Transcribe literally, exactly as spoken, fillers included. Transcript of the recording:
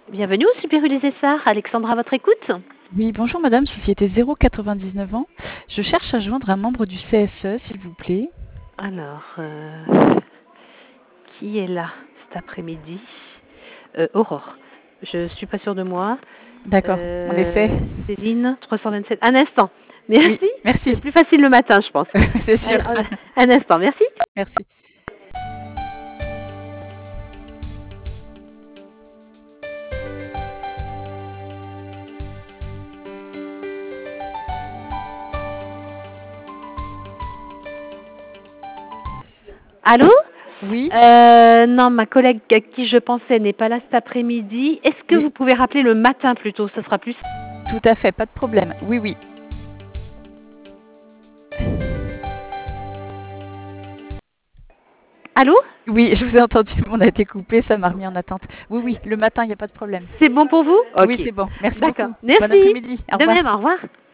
Bienvenue au Super U des Essarts. Alexandra, à votre écoute. Oui, bonjour madame, société zéro quatre-vingt-dix-neuf ans. Je cherche à joindre un membre du C S E, s'il vous plaît. Alors, euh, qui est là cet après-midi? euh, Aurore. Je suis pas sûre de moi. D'accord, en effet. Euh, Céline, trois cent vingt-sept. Un instant. Oui, Merci. merci, C'est plus facile le matin, je pense. c'est sûr. Un, un instant, merci. Merci. Allô? Oui, Euh, non, ma collègue à qui je pensais n'est pas là cet après-midi. Est-ce que oui, vous pouvez rappeler le matin plutôt? Ça sera plus. tout à fait, pas de problème. Oui, oui. Allô? Oui, je vous ai entendu, on a été coupé, ça m'a remis en attente. Oui, oui, le matin, il n'y a pas de problème. C'est bon pour vous? Oui, Ok. c'est bon. Merci D'accord. beaucoup. Bon Merci. après-midi. Au De revoir. même, au revoir.